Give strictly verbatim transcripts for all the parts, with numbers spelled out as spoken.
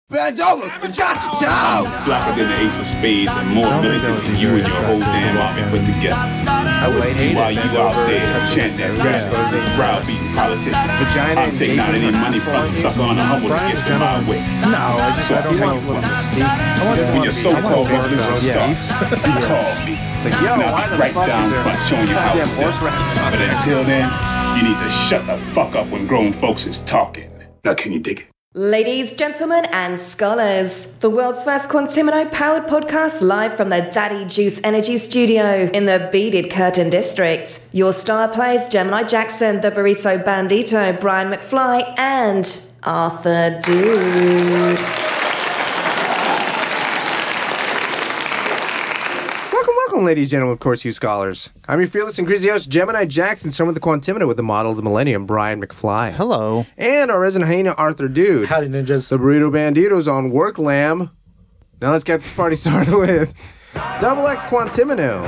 Bend over, cha-cha-cha! Blacker than the ace of spades and more militant than you and your whole damn army put together. I would hate While it. you out there chanting that rap, browbeating politicians, I'm taking out any money from the sucker on the humble that gets in my way. No, I just So I don't if want to look mystique. I want when your so-called revolution starts, you call me. It's like, yo, And why I'll the be right fuck down is there front showing you how it's goddamn horse done. rack? But until then, you need to shut the fuck up when grown folks is talking. Now can you dig it? Ladies, gentlemen, and scholars, the world's first Quantimino-powered podcast live from the Daddy Juice Energy Studio in the Beaded Curtain District. Your star players Gemini Jackson, the Burrito Bandito, Brian McFly, and Arthur Dude. Welcome, welcome, ladies and gentlemen, of course, you scholars. I'm your fearless and crazy host, Gemini Jackson, son with the Quantimino with the model of the millennium, Brian McFly. Hello. And our resident hyena, Arthur Dude. Howdy, ninjas. The Burrito Bandito's on work, lamb. Now let's get this party started with Double X Quantimino.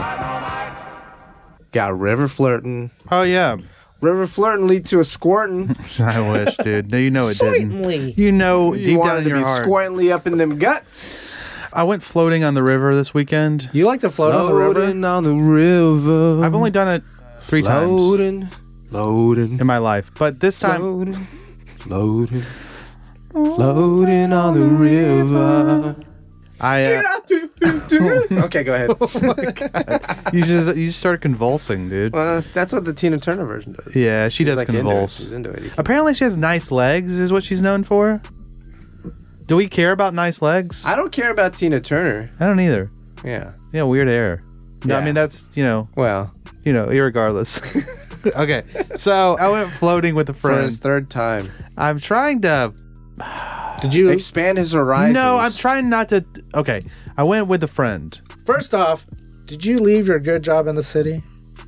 Got river flirting. Oh, yeah. River flirting lead to a squirting. I wish, dude. No, you know it Certainly. didn't. You know You deep wanted down in to your be heart. squirtingly up in them guts. I went floating on the river this weekend. You like to float on the river? Floating on the river. I've only done it three times Floating, floating, in my life. But this time, floating, floating, floating on the river. I uh, Okay, go ahead. you just you just started convulsing, dude. Well, that's what the Tina Turner version does. Yeah, she She's does like into it. convulse. She's into it. You can- Apparently, she has nice legs, is what she's known for. Do we care about nice legs? I don't care about Tina Turner. I don't either. Yeah. Yeah, weird hair. No, I Yeah. mean, that's, you know, Well, you know, irregardless. Okay, so I went floating with a for friend. his third time. I'm trying to. Did you? Expand his horizons. No, I'm trying not to. Okay, I went with a friend. First off, did you leave your good job in the city?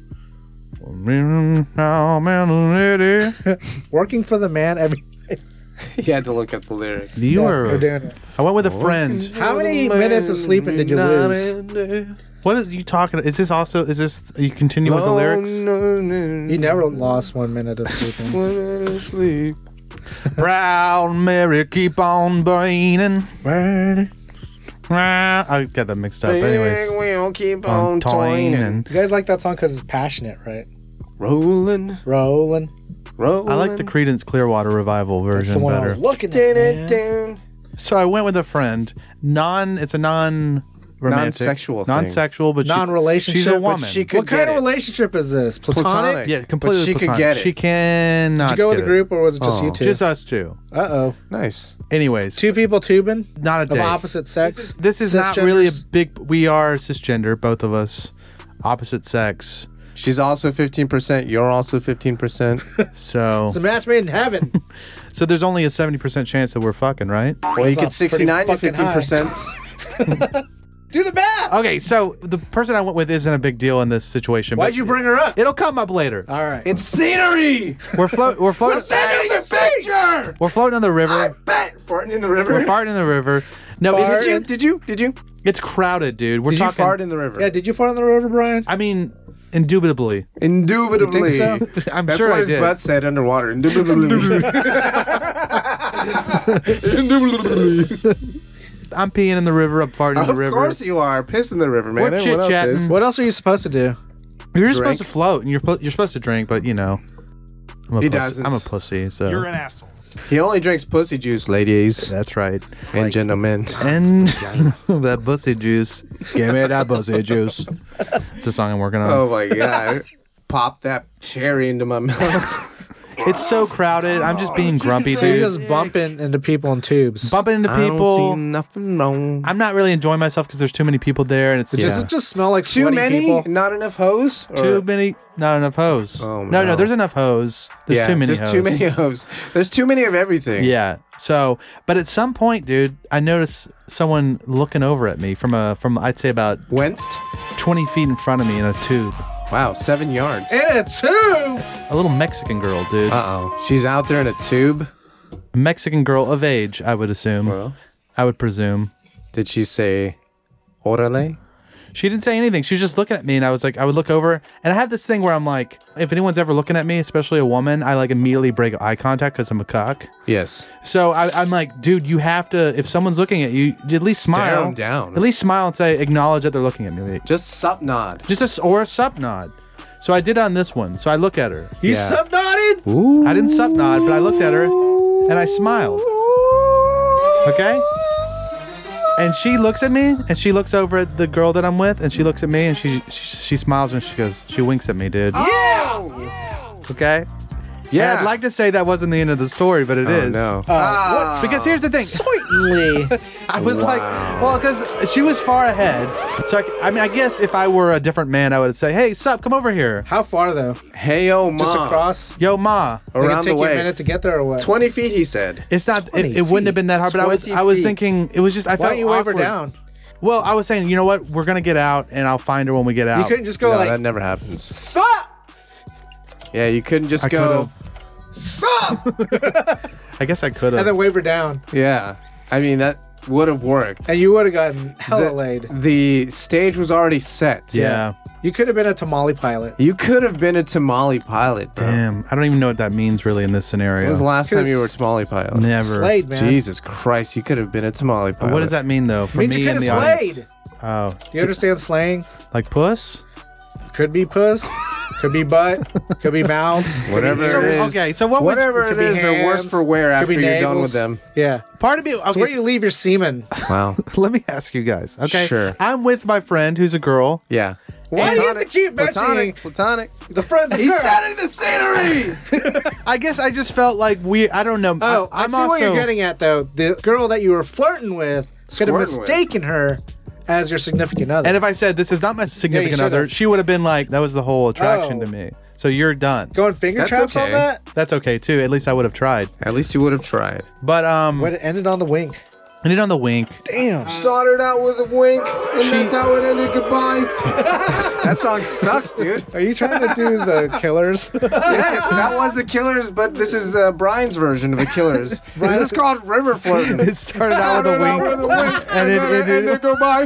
Working for the man every. He had to look at the lyrics. You Yeah, were. we're doing it. I went with a friend. How many minutes of sleeping did you lose? What is you talking? Is this also? Is this? Are you continue with the lyrics? You never lost one minute of sleeping. Sleep. Brown Mary, keep on burning. Burn. I got that mixed up. Anyways, We'll keep on on toying toining. and You guys like that song because it's passionate, right? Rolling, Rolling. rolling. I like the Creedence Clearwater Revival That's the version one I better. was looking at. Dun, man. dun, So I went with a friend. Non. It's a non. Romantic, Non-sexual thing. non-sexual, but she- Non-relationship, She's a but woman. she could What kind get of it. relationship is this? Platonic? Platonic. yeah, completely. But she could platonic. get it. She can. Did you go with the group or was it just Oh. you two? Just us two. Uh oh. Nice. Anyways, Two people tubing not a of date. opposite sex. This is not really a Cisgenders? big. We are cisgender, both of us, opposite sex. She's also fifteen percent. You're also fifteen percent. So, It's a match made in heaven. so there's only a seventy percent chance that we're fucking, right? Well, you That's get not sixty-nine to pretty fifteen fucking percent. Do the math. Okay, so the person I went with isn't a big deal in this situation. Why'd but you bring her up? It'll come up later. All right. It's scenery. We're float. We're floating. Sending the picture. We're floating on the I river. bet. Farting in the We're river. farting in the river. No, Did it's, you? Did you? Did you? it's crowded, dude. We're Did you talking. fart in the river? yeah. Did you fart on the river, Brian? I mean, indubitably. Indubitably. You think so? I'm That's sure what I his did. butt said underwater. Indubitably. Indubitably. I'm peeing in the river. I'm farting in the Of river. course you are. Piss in the river, man. We're Everyone else chit-chatting. is. What else are you supposed to do? You're just Drink. supposed to float, and you're po- you're supposed to drink, but you know, I'm a He pussy. doesn't. I'm a pussy, so You're an asshole. He only drinks pussy juice, ladies that's right. and gentlemen. And that pussy juice, give me that pussy juice. It's a song I'm working on. Oh my god. Pop that cherry into my mouth. It's so crowded. I'm just being grumpy, So you're dude. just bumping into people in tubes. Bumping into I don't see people. nothing wrong. I'm not really enjoying myself because there's too many people there, and it's Does yeah. it just smell like Too sweaty many? people? Not enough hose? Or- too many. Not enough hose. Oh, no, no, no. there's enough hose. There's yeah, too many. There's hose. too many hose. There's too many of everything. Yeah. So, but at some point, dude, I noticed someone looking over at me from a from I'd say about Wensed? twenty feet in front of me in a tube. Wow, seven yards. In a tube. A little Mexican girl, dude. Uh oh. She's out there in a tube. A Mexican girl of age, I would assume. Well, I would presume. did she say orale? She didn't say anything. She was just looking at me, and I was like, I would look over, and I have this thing where I'm like, if anyone's ever looking at me, especially a woman, I like immediately break eye contact because I'm a cock. Yes. So I, I'm like, dude, you have to. If someone's looking at you, at least smile. them down. At least smile and say, acknowledge that they're looking at me. Just sup nod. Just a s or a sup nod. So I did on this one. So I look at her. You Yeah. sup nodded? Ooh. I didn't sup nod, but I looked at her and I smiled. Okay? And she looks at me and she looks over at the girl that I'm with and she looks at me and she she, she smiles and she goes, she winks at me, dude. Yeah. Okay? Yeah. And I'd like to say that wasn't the end of the story, but it Oh, is. no. Uh, Because here's the thing. Certainly. I was Wow. like, well, because she was far ahead. So, I, I mean, I guess if I were a different man, I would say, hey, sup, come over here. How far though? Hey, oh, Just mom. across? Yo, ma. Like, it'd Around take the you a way. minute to get there or what? twenty feet, he said. It's not, it, twenty it wouldn't have been that hard, but I was, twenty I was feet. thinking, it was just, I Why felt don't you wave her awkward. down? Well, I was saying, you know what? We're going to get out and I'll find her when we get out. You couldn't just go No, like, that never happens. sup! Yeah, you couldn't just I go. Sup! I guess I could And then have. wave her down. Yeah. I mean, that would have worked. And you would have gotten hella the, laid. the stage was already set. Yeah. You could have been a tamale pilot. You could have been a tamale pilot, bro. Damn. I don't even know what that means really in this scenario. When was the last time you were a 'Cause- tamale pilot? Never. Slayed, man. Jesus Christ, you could have been a tamale pilot. What does that mean, though? For Means me you and could the have audience? slayed. Oh. Do you understand slaying? Like puss? Could be puss. Could be butt. Could be mouths. Whatever So, it is. okay, so what would- Whatever Could it be is, they're worse hands, for wear could after be you're done navels. with them. Yeah. Part of me. So Okay, where do you leave your semen? Wow. let me ask you guys. Okay. Sure. I'm with my friend who's a girl. Yeah. Why do you have to keep mentioning Platonic. Platonic. the friends of He's girl? setting the scenery. I guess I just felt like we. I don't know. Oh, I, I'm see also. what you're getting at, though. The girl that you were flirting with could have Squirting with. mistaken her as your significant other. And if I said this is not my significant should've. other, she would have been like, that was the whole attraction Oh. to me. So you're done. Going finger That's traps on okay. that? That's okay too. At least I would have tried. At least you would have tried. But um, But it ended on the wink. I did on the wink. Damn. Started out with a wink, and She- that's how it ended. Goodbye. That song sucks, dude. Are you trying to do the Killers? Yes, that was the Killers, but this is uh, Brian's version of the Killers. This is called River Flirting. It started out with a wink, With a wink, and it, then it, it, ended goodbye.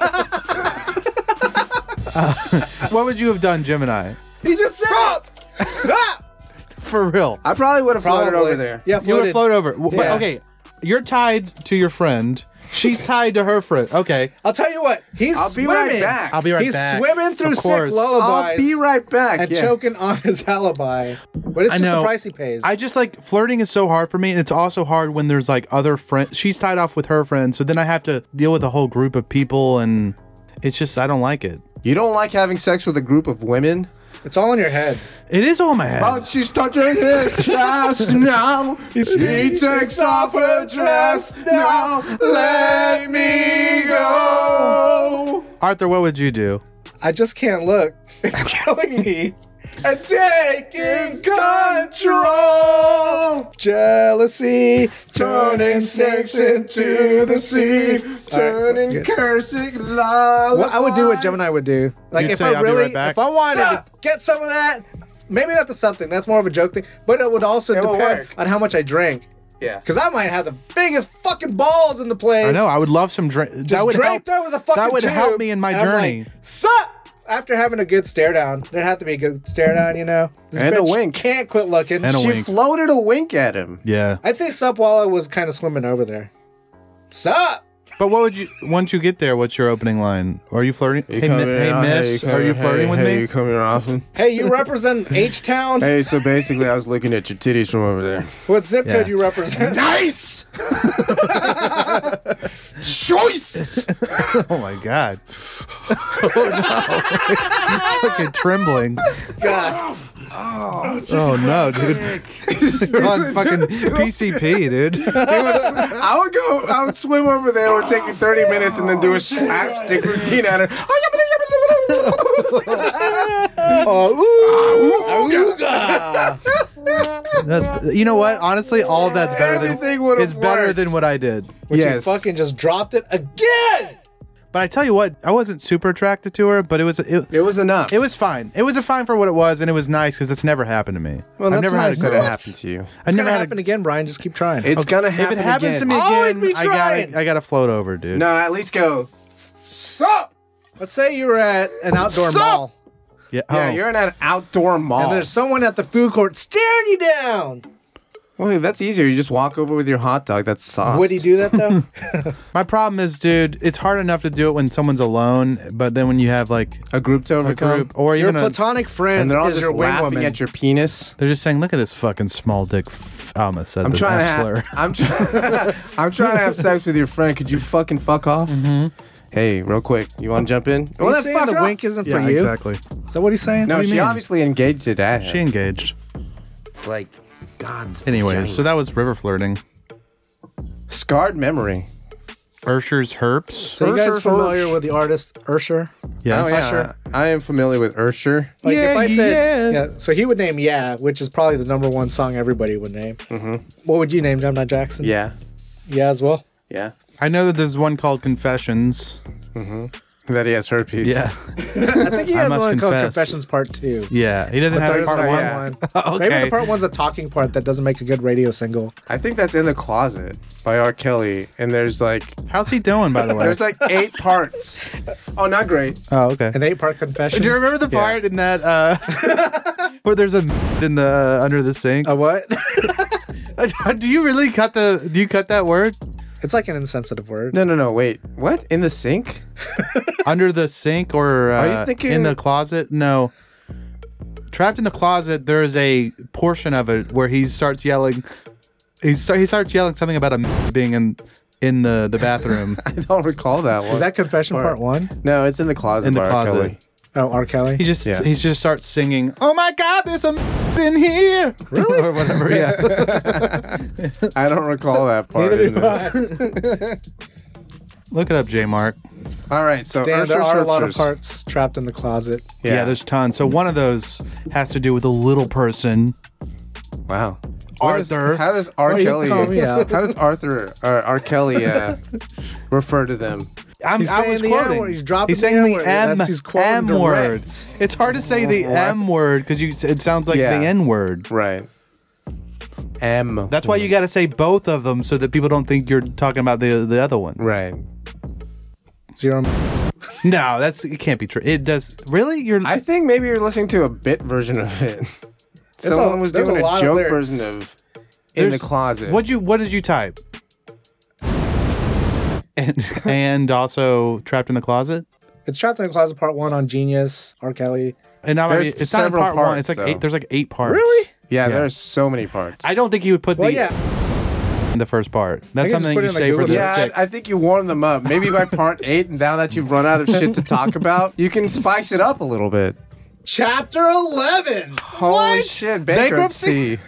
What would you have done, Gemini? He just said it. Stop! For real? I probably would have floated over there. Yeah, You would floated. float over. W- But Yeah. okay, you're tied to your friend. She's tied to her friend. Okay, I'll tell you what. He's I'll be swimming. right back. I'll be right He's back. swimming through Of sick course. lullabies. I'll be right back. And yeah. choking on his alibi. But it's I just know. the price he pays. I just like flirting is so hard for me, and it's also hard when there's like other friends. She's tied off with her friends, so then I have to deal with a whole group of people, and it's just I don't like it. You don't like having sex with a group of women? It's all in your head. It is all in my head. But she's touching his chest now. She takes off her dress now. Let me go. Arthur, what would you do? I just can't look. It's killing me. And taking control. Jealousy. Turning sex into the sea. Turning good. cursing lullabies. What I would do what Gemini would do. Like You'd if say, I "I'll be really, right back." if I wanted Sup? to get some of that, maybe not the something. That's more of a joke thing. But it would also It will depend work. on how much I drink. Yeah. Because I might have the biggest fucking balls in the place. I know. I would love some drink. Just That would draped help. over the fucking That would tube, help me in my and I'm journey. Like, sup? After having a good stare down, there'd have to be a good stare down, you know. This And a bitch wink. Can't quit looking. And a She wink. floated a wink at him. Yeah. I'd say sup while I was kind of swimming over there. Sup? But what would you once you get there? What's your opening line? Are you flirting? Hey, mi- hey Miss, are you flirting with me? come here often? Hey, you represent H Town? Hey, so basically, I was looking at your titties from over there. What zip Yeah. code you represent? Nice! Choice! Oh my god! Oh no! Fucking trembling. God. Oh no, dude! You're on fucking P C P, dude. I would go, I would swim over there. It would take me thirty minutes and then do a slapstick routine at her. That's you know what? Honestly, all of that's better than Everything would've is better worked. than what I did. But you Yes. fucking just dropped it again. But I tell you what, I wasn't super attracted to her, but it was it, It was enough. it was fine. It was a fine for what it was, and it was nice because it's never happened to me. well, I've that's never nice had a that girl. it happened to you. I've It's never gonna had happen a, again, Brian. Just keep trying. It's gonna If happen it happens again. to me Always again, be I trying. gotta I gotta float over, dude. No, at least go. Sup? Let's say you were at an outdoor Sup? mall, Yeah. Yeah, oh. you're in an outdoor mall. and there's someone at the food court staring you down. Well, that's easier. You just walk over with your hot dog. That's sauce. Would he do that though? My problem is, dude, it's hard enough to do it when someone's alone, but then when you have like A group to a overcome. group or Your even a, platonic friend And they're all is just your wing laughing woman. at your penis. they're just saying, "Look at this fucking small dick." F-. I almost said I'm the trying to F have. slur. I'm trying. I'm trying to have sex with your friend. Could you fucking fuck off? Mm-hmm. Hey, real quick, you want to jump in? Are you then saying fuck the off. wink isn't Yeah, for you? exactly. Is that what he's saying? No, What do you she mean? obviously engaged it at him. She engaged. It's like God's Anyways, vagina. so that was river flirting. Scarred memory. Ursher's herps. So you guys Ursher familiar Hirsch. with the artist Ursher? Yeah. Oh yeah, Usher. I am familiar with Ursher. Like Yeah, if I said, yeah. yeah. So he would name "Yeah," which is probably the number one song everybody would name. Mm-hmm. What would you name, Gemini Jackson? Yeah, Yeah, as well. yeah. I know that there's one called Confessions. That he has herpes. Yeah. I think he I has must one called confess. Confessions Part Two. Yeah. He doesn't But have there's part the one. yeah. one. Maybe Okay. the part one's a talking part that doesn't make a good radio single. I think that's In the Closet by R. Kelly, and there's like How's he doing, by the way? there's like eight parts. Oh, not great. Oh, okay. An eight-part confession. Do you remember the part in that uh where there's a in the uh, under the sink? A what? Do you really cut the? Do you cut that word? It's like an insensitive word. No, no, no. Wait. What? In the sink? Under the sink or uh, Are you thinking- in the closet? No. Trapped in the closet. There is a portion of it where he starts yelling. He start, he starts yelling something about a being in in the the bathroom. I don't recall that one. Is that Confession Part. Part One? No, it's In the Closet In the by R. closet. Kelly. Oh, R. Kelly. He just Yeah. he just starts singing. Oh my God, there's a in here. Really? or whatever. Yeah. I don't recall that part. Neither in do the- I. Look it up, J Mark. All right, so Dan, there Ursher are a lot of Schertzers. parts trapped in the closet. Yeah. there's tons. So one of those has to do with a little person. Wow. What is- Arthur. how does R. Oh, you can Kelly? call me out. How does Arthur or R. Kelly uh, refer to them? I'm, He's I saying was the quoting. M-word. He's dropping He's saying the the M-word. M, That's- he's quoting M direct. word. It's hard to say the M word because you it sounds like Yeah. the N word. Right. M. That's why you got to say both of them so that people don't think you're talking about the the other one. Right. Zero. No, that's it can't be true. It does really. You're I think maybe you're listening to a bit version of it. Someone a- was there's doing a a, lot of joke lyrics. version of In the There's- Closet. what you what did you type? And and also trapped in the closet. It's trapped in the closet. Part One on Genius. R. Kelly. And now There's it's not in several part one. parts, It's like though. eight. There's like eight parts. Really? Yeah, Yeah. there's so many parts. I don't think you would put Well, the yeah. in the first part. That's can just something put it you in the say for Google the yeah, sixth. I, I think you warmed them up. Maybe by part eight, and now that you've run out of shit to talk about, you can spice it up a little bit. Chapter eleven. Holy shit, bankruptcy.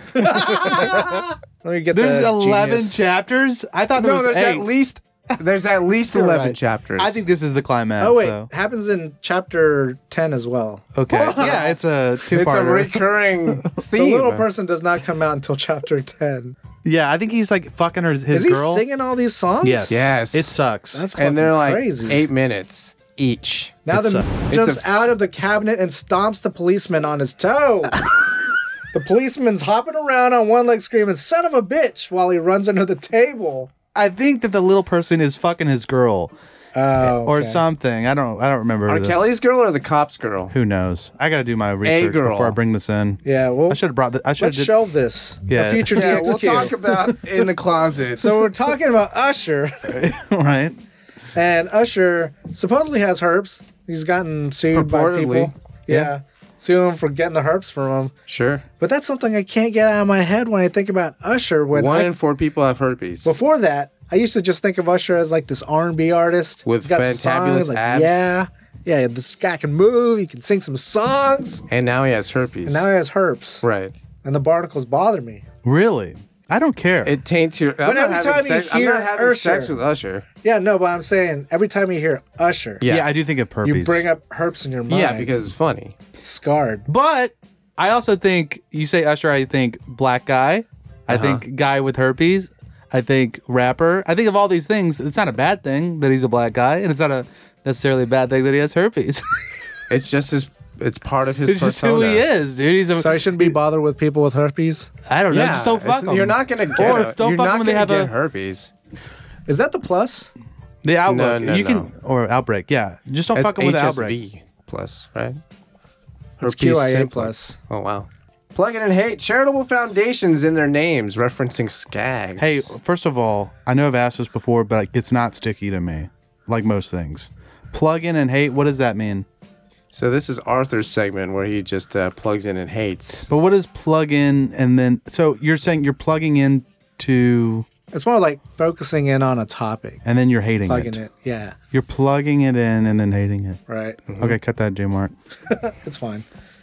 Let me get There's the eleven Genius. chapters. I thought there No, was there's eight. at least there's at least You're eleven right. chapters. I think this is the climax. Oh wait, So. happens in chapter ten as well. Okay. Yeah, it's a two it's a parter. recurring The theme. little person does not come out until chapter ten. Yeah, I think he's like fucking her, his Is he girl. singing all these songs? Yes. Yes. It sucks. That's fucking and they're like crazy. eight minutes each. Now It's the a- m- it's jumps a- out of the cabinet and stomps the policeman on his toe. The policeman's hopping around on one leg screaming, "Son of a bitch," while he runs under the table. I think that the little person is fucking his girl Oh, or okay. something. I don't. I don't remember. R. the- Kelly's girl or the cop's girl? Who knows? I got to do my research girl. before I bring this in. Yeah, well, I should have brought. The, I should let's have. shelve this. Yeah. A future Yeah, D X we'll Q. talk about In the Closet. So we're talking about Usher, Right. and Usher supposedly has herpes. He's gotten sued by Purportedly, people. Yeah. Sue him for getting the herpes from him. Sure. But that's something I can't get out of my head when I think about Usher. When One I, in four people have herpes. before that, I used to just think of Usher as like this R and B artist With He's got some fantabulous songs, like, abs. Yeah, yeah. This guy can move. He can sing some songs. And now he has herpes. And now he has herpes. right. And the barnacles bother me. Really? I don't care. It taints your. I'm But not every having time you sex. I'm hear not having Usher- sex with Usher. Yeah, no, but I'm saying every time you hear Usher, yeah. Yeah. I do think of herpes. you bring up herpes in your mind. Yeah, because it's funny. it's scarred. But I also think you say Usher. I think black guy. I Uh-huh. think guy with herpes. I think rapper. I think of all these things. It's not a bad thing that he's a black guy, and it's not a necessarily a bad thing that he has herpes. It's just his. It's part of his it's persona. just who he is, dude. He's a. So I shouldn't be bothered with people with herpes. I don't know. Yeah, Just don't it's- fuck him. You're not gonna get. Or a- don't you're fuck not him when they gonna have get a- herpes. Is that the plus? The Outlook. No, no, you no. can or Outbreak. Yeah, just don't It's fuck with the H S Outbreak. V plus, right? It's Herpes Q I A simplex. plus. Oh wow. Plug-in and hate charitable foundations in their names, referencing skags. Hey, first of all, I know I've asked this before, but it's not sticky to me, like most things. Plug in and hate. What does that mean? So this is Arthur's segment where he just uh, plugs in and hates. But what does plug in and then? So you're saying you're plugging in to, It's more like focusing in on a topic, and then you're hating plugging it. it. Yeah, You're plugging it in and then hating it. right. Okay, cut that, J Mark. It's fine.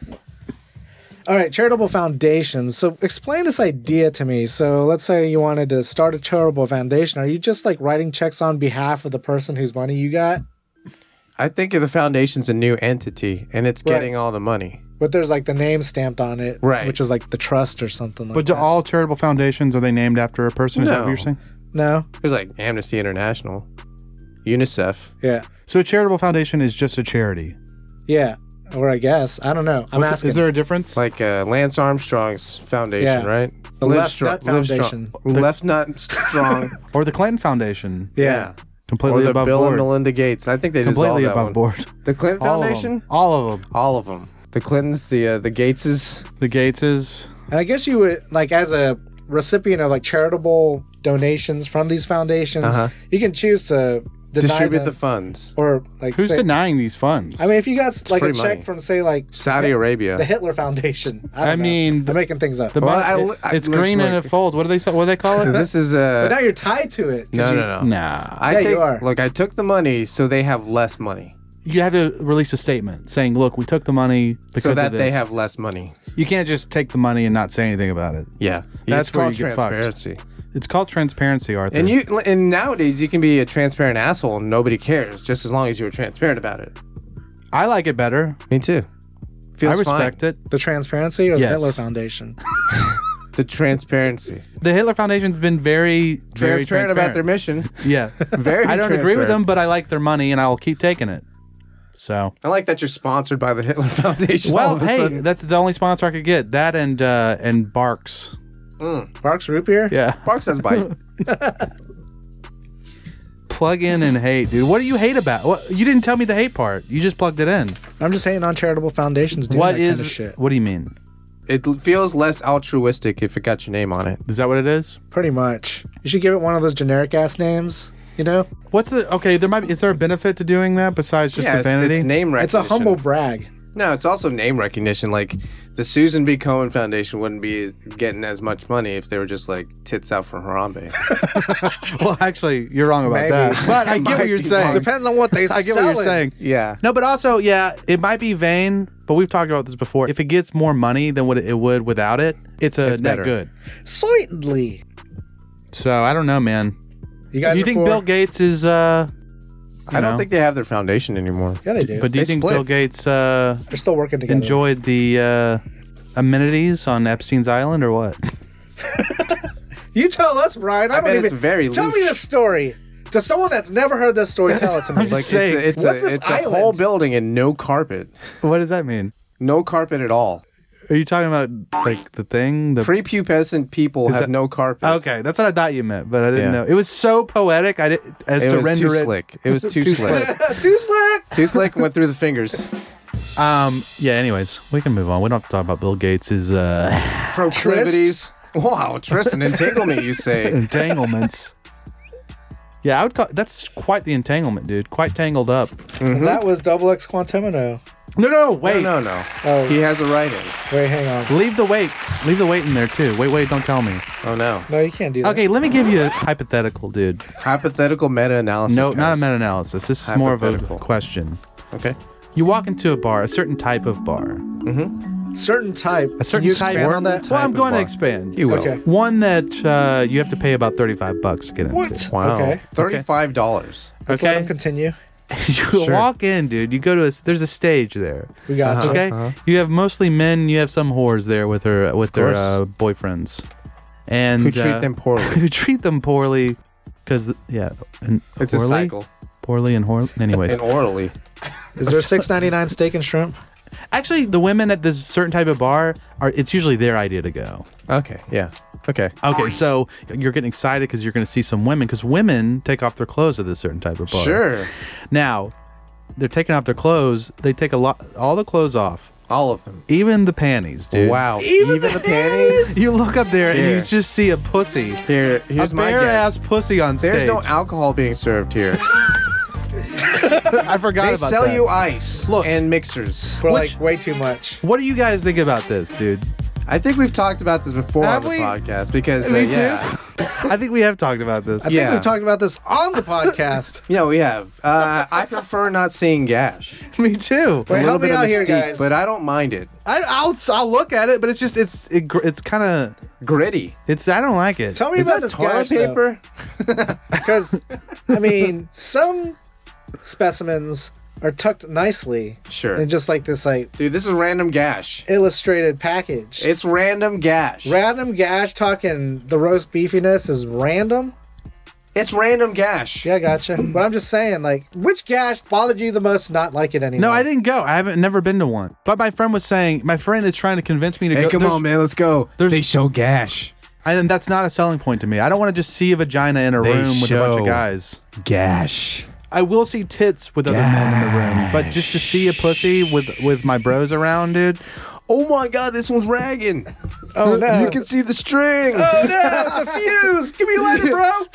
All right, charitable foundations. So explain this idea to me. So let's say you wanted to start a charitable foundation. Are you just like writing checks on behalf of the person whose money you got? I think the foundation's a new entity, and it's getting Right. all the money. But there's like the name stamped on it, Right. Which is like the trust or something like But do that. all charitable foundations, are they named after a person? Is that what No. you're saying? No, There's like Amnesty International, UNICEF. yeah, So a charitable foundation is just a charity. yeah, or I guess I don't know. I'm What's- asking. Is there a difference? Like uh, Lance Armstrong's foundation, Yeah. right? The Live Left Strong- Nut Live Strong- Foundation. Left Nut Strong. or the Clinton Foundation? yeah. Completely Or the above Bill board. and Melinda Gates. I think they dissolved Completely that above one. board. The Clinton All of Foundation? them. All of them. All of them. The Clintons, the uh, the Gateses. The Gateses. And I guess you would like as a recipient of like charitable donations from these foundations, Uh-huh. you can choose to deny Distribute them, the funds. or like Who's say, denying these funds? I mean, if you got like a free check money. from say like Saudi Arabia. the Hitler Foundation, I, don't I know. mean, I'm making things up. the Well, mon- I it- li- I it's look green and like- it folds. What do they say? What do they call it? This is but now uh you're tied to it. 'cause no, you- no, no. Nah. I Yeah, you take are. look. I took the money, so they have less money, You have to release a statement saying, "Look, we took the money because so that of this." they have less money. You can't just take the money and not say anything about it. Yeah, That's it's where called you get fucked. transparency. It's called transparency, Arthur. And you and nowadays you can be a transparent asshole and nobody cares, just as long as you were transparent about it. I like it better. Me too. Feels I respect fine. it. the transparency or the Yes. Hitler Foundation. The transparency. The Hitler Foundation's been very, very Transparent about their transparent. mission. Yeah. Very I don't agree with transparent. them, but I like their money and I'll keep taking it. So, I like that you're sponsored by the Hitler Foundation. all well, of a hey, sudden. that's the only sponsor I could get. That and uh, and Barks. Barks root beer. Yeah. Bark says bite. Plug in and hate, dude. What do you hate about? What you didn't tell me the hate part. You just plugged it in. I'm just hating on charitable foundations doing What that is? kind of shit. What do you mean? It feels less altruistic if it got your name on it. Is that what it is? Pretty much. You should give it one of those generic ass names. You know, What's the okay? There might be. Is there a benefit to doing that besides just yeah, the it's, vanity? it's name it's recognition. a humble brag. No, it's also name recognition. Like the Susan B. Komen Foundation wouldn't be getting as much money if they were just like tits out for Harambe. Well, actually, you're wrong about Maybe. that. But I get what Might you're be saying. wrong. Depends on what they I get sell what you're it. saying. Yeah. No, but also, yeah, it might be vain, but we've talked about this before. If it gets more money than what it would without it, it's a It's net better. good. Certainly. So I don't know, man. You guys Do you are think for- Bill Gates is? uh I don't know. think they have their foundation anymore. Yeah, they do. But do you They think split. Bill Gates uh They're still working together. enjoyed the uh amenities on Epstein's Island or what? You tell us, Brian. I, I don't bet even. it's very tell me loose. this story. To someone that's never heard this story, tell it to me. I'm just Like saying, it's a, it's what's a, this it's a island? whole building and no carpet. What does that mean? No carpet at all. Are you talking about like the thing? The Prepubescent people have that- no carpet. Okay, that's what I thought you meant, but I didn't Yeah. know. It was so poetic. I did as It to was render too it. slick. It was too, Too slick. Too slick. Too slick and went through the fingers. Um. Yeah. Anyways, we can move on. We don't have to talk about Bill Gates's uh, Proclivities. Wow, Tristan, entanglement, you say. entanglements. Yeah, I would call that's quite the entanglement, dude. Quite tangled up. That was double X Quantimino. No, no, wait. No, no, no. Oh. He has a write-in. Wait, hang on. Leave the weight. Leave the weight in there too. Wait, wait. Don't tell me. Oh, no. No, you can't do that. Okay, let me give you a hypothetical, dude. Hypothetical meta-analysis. No, not a guys. meta-analysis. This is more of a Hypothetical. question. Okay. You walk into a bar, a certain type of bar, Certain type. a certain Can you type. expand on that? Well, I'm of going to bar. expand. You will. Okay. One that uh, you have to pay about thirty-five bucks to get into. What? Wow. Okay. thirty-five dollars. Let's let Okay. him continue. You Sure. walk in, dude. You go to a. There's a stage there. We got you. Okay. You have mostly men. You have some whores there with her with their course. uh, boyfriends, and Who treat uh, them poorly. who treat them poorly, because yeah, and It's a poorly? cycle. Poorly and horribly. Anyways, And orally. Is there six ninety-nine steak and shrimp? Actually, the women at this certain type of bar are. It's usually their idea to go. Okay. Yeah. Okay. Okay, so you're getting excited because you're going to see some women, because women take off their clothes at this certain type of bar. Sure. Now, they're taking off their clothes. They take a lot, all the clothes off, All of them. even the panties, dude. Wow. Even the panties? You look up there and Here. you just see a pussy, Here, here's a my bare ass guess. pussy on stage. There's no alcohol being served here. I forgot They about sell that. you ice Look. and mixers. For Which- like way too much. What do you guys think about this, dude? I think we've talked about this before Have on the we? podcast because uh, Me too. yeah, I think we have talked about this. I think Yeah. we've talked about this on the podcast. yeah, we have. Uh, I prefer not seeing gash. Me too. Wait, a little help me bit of out here, mystique, guys. but I don't mind it. I, I'll I'll look at it, but it's just it's it, gr- it's kind of Gritty. it's I don't like it. Tell me Is about that this toilet gash, though. paper? Because, I mean, some specimens are tucked nicely Sure. in just like this like Dude, this is random gash. illustrated package. It's random gash. Random gash talking the roast beefiness is random. it's random gash. Yeah, gotcha. But I'm just saying, like, which gash bothered you the most? Not like it anymore. No, I didn't go. I haven't never been to one. But my friend was saying my friend is trying to convince me to Hey, go. come There's- on, man. Let's go. there's- They show gash. And that's not a selling point to me. I don't want to just see a vagina in a They room with a bunch of show- guys. Gash. I will see tits with other men in the room, but just to see a pussy with with my bros around, dude. Oh my god, this one's ragging. Oh, no. You can see the string. Oh, no, it's a fuse. Give me a lighter,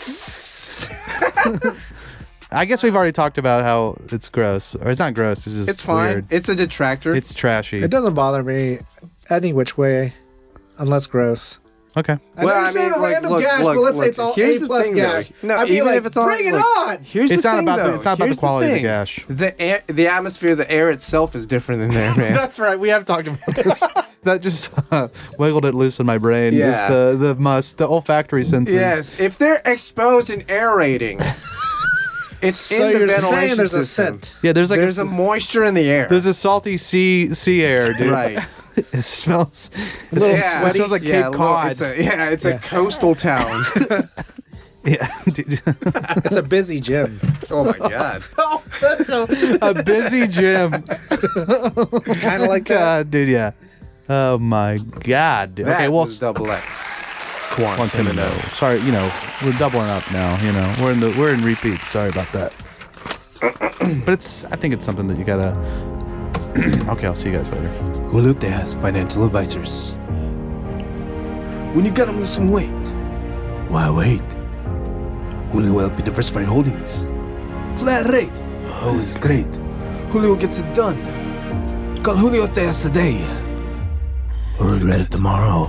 bro. I guess we've already talked about how it's gross, or it's not gross. It's just It's fine. weird. It's a detractor. It's trashy. It doesn't bother me any which way, unless gross. Okay. I know you're saying a like, random look, gash, look, but let's say look, it's all here's A the plus thing, though. gash. No, I'd be even like, if it's all bring it like, on. Here's It's the not thing, about the- though. it's not about the Here's quality of the thing. gash. The air, the atmosphere, the air itself is different in there, man. That's right. We have talked about this. That just uh, wiggled it loose in my brain. Yeah. It's the the must the olfactory senses. Yes, if they're exposed and aerating, it's So in the you're ventilation saying there's a system. scent. Yeah. There's like There's a, a moisture in the air. there's a salty sea sea air, dude. Right. It smells. It yeah, smells, it smells like yeah, Cape a little- Cod. It's a, yeah, it's a coastal town. Yeah, dude. It's a busy gym. Oh my god. Oh, that's a, a busy gym. Kind of like that. God, dude, yeah. Oh my God. Dude. That Okay, well, was double X. Quantimino. Sorry, you know, we're doubling up now. You know, we're in the we're in repeats. Sorry about that. But it's, I think it's something that you gotta. Okay, I'll see you guys later. Julio has financial advisors. When you gotta lose some weight, why wait? Julio will help you diversify your holdings. Flat rate, always great. Julio gets it done. Call Julio Tejas today, or regret it tomorrow.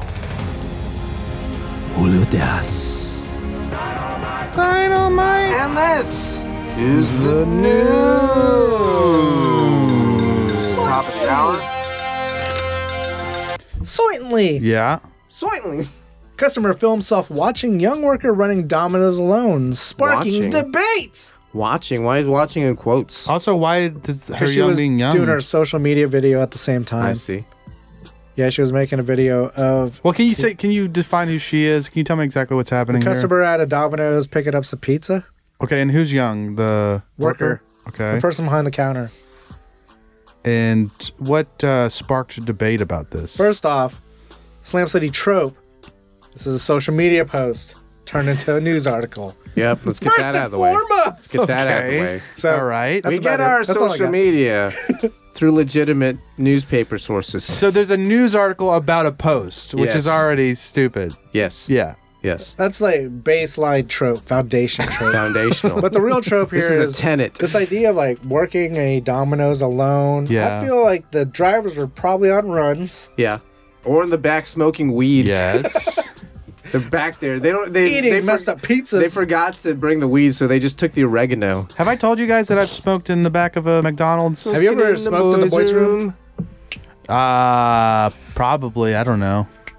Julio Tejas. Dynamite. And this is the news. Top of the hour. Certainly. Yeah. Certainly. Customer films self watching young worker running dominoes alone, sparking Watching. debate. Watching. Why is watching in quotes? Also, why does her Because she young was being young? doing her social media video at the same time. I see. Yeah, she was making a video of Well, can you say? Can you define who she is? Can you tell me exactly what's happening the here? customer at a Domino's picking up some pizza. Okay, and who's young? The Worker. Okay. The person behind the counter. And what uh, sparked debate about this? First off, Slam City trope. This is a social media post turned into a news article. Yep, let's get First that and out of the way. foremost. Get that out of the Okay. way. So, All right. that's We get about it. our That's all I social got. media through legitimate newspaper sources. So there's a news article about a post, which Yes. is already stupid. Yes. Yeah. Yes. That's like baseline trope, foundation trope. Foundational. But the real trope here This is a tenet. this idea of like working a Domino's alone. Yeah. I feel like the drivers were probably on runs, Yeah. Or in the back smoking weed. Yes. They're back there. They don't. They eating they messed up pizzas. They forgot to bring the weed, so they just took the oregano. Have I told you guys that I've smoked in the back of a McDonald's? Have you ever smoked in the boys' room? Uh, probably. I don't know.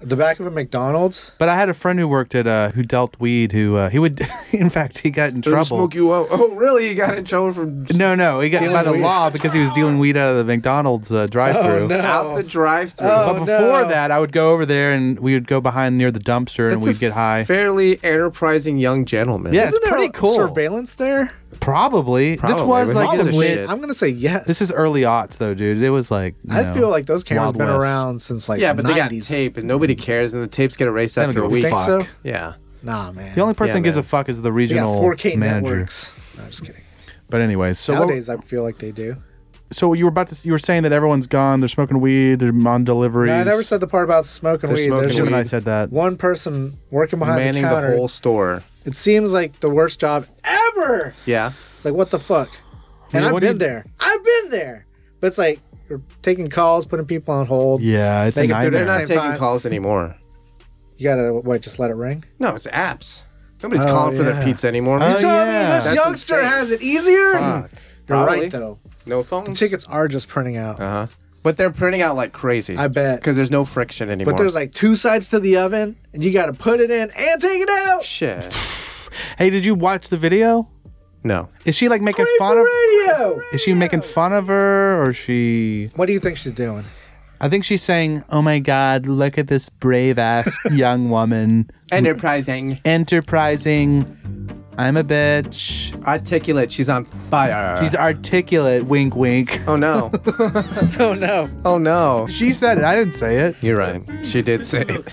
The back of a McDonald's? But I had a friend who worked at uh, who dealt weed. Who uh, he would, in fact, he got in trouble. Smoke you out. Oh, really? You got in trouble for No, no, he got Dealing by the weed. law because he was dealing weed out of the McDonald's uh, drive-through. Oh, no. out the drive-through. Oh, But before no. that, I would go over there and we would go behind near the dumpster and That's we'd a get high. Fairly enterprising young gentleman. Yeah, Isn't it's there pretty cool. surveillance there? Probably. Probably. This was Who like in gives the a mid. shit? I'm going to say yes. This is early aughts though, dude. It was like you I know, feel like those cameras Wild been West. around since like Yeah, the but they got nineties. tape, and nobody cares, and the tapes get erased They don't after a give a week. Think fuck. so? Yeah. Nah, man. The only person Yeah, who gives man. a fuck is the They got regional four K manager. networks. No, I'm just kidding. But anyways, so what- Nowadays, I feel like they do. so you were about to you were saying that everyone's gone. They're smoking weed. They're on deliveries. No, I never said the part about smoking They're weed. smoking There's Jim just and I said that. one person working behind Manning the the counter. whole store. It seems like the worst job ever. Yeah. It's like, what the fuck? And Yeah, I've what do been you- there. I've been there. But it's like you're taking calls, putting people on hold. Yeah, it's a Make it through They're At the not nightmare. same taking time- calls anymore. You gotta what? Just let it ring. No, it's apps. Nobody's Oh, calling for their yeah. pizza anymore. Oh, You telling me yeah. this That's youngster insane. has it easier? Fuck. You're Probably. right though. No phones. Tickets are just printing out. Uh huh. But they're printing out like crazy. I bet. Because there's no friction anymore. But there's like two sides to the oven, and you got to put it in and take it out. shit. Hey, did you watch the video? No. Is she like making Great fun for of? radio. Is she making fun of her, or is she? What do you think she's doing? I think she's saying, "Oh my God, look at this brave ass young woman, Enterprising. enterprising. I'm a bitch. Articulate. She's on fire. She's articulate. Wink, wink." Oh no. Oh no. Oh no. She said it. I didn't say it. You're right. She did say it.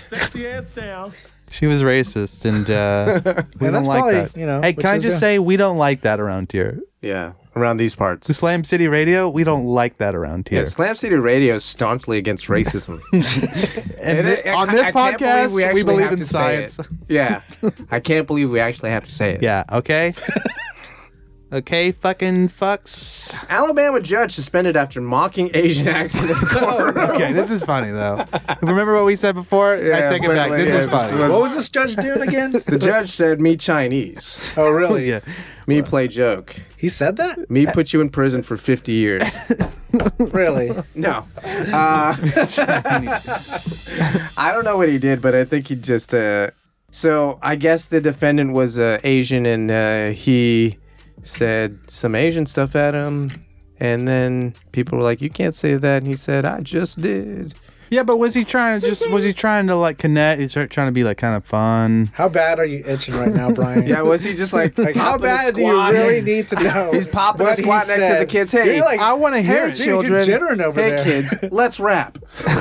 She was racist, and uh, we And don't that's like probably, that. you know, hey, what can I she was just doing. say we don't like that around here? Yeah. Around these parts. The Slam City Radio, we don't like that around here. Yeah, Slam City Radio is staunchly against racism. and And thi- it- on I- this I can't believe podcast, we, actually believe have in to say science. it. Yeah. I can't believe we actually have to say it. Yeah. Okay. Okay. Fucking fucks. Alabama judge suspended after mocking Asian accent in court. Okay, this is funny though. Remember what we said before? I Yeah, take it but- back. This yeah, is funny. this What was this judge doing again? The judge said, "Me Chinese, Oh really? Yeah. me play joke, He said that? me put you in prison for fifty years." Really? No, uh, I don't know what he did, but I think he just. Uh, so I guess the defendant was uh, Asian, and uh, he said some Asian stuff at him, and then people were like, "You can't say that," and he said, "I just did." Yeah, but was he trying to just? Was he trying to like connect? He's trying to be like kind of fun. How bad are you itching right now, Brian? Yeah, was he just like, Like, how popping a bad do you squat really next- need to know? He's popping a what he squat next to said? the kids. Hey, You're like, I want to hear Hey, it. dude, you're children. jittering over hey, there. kids, let's rap.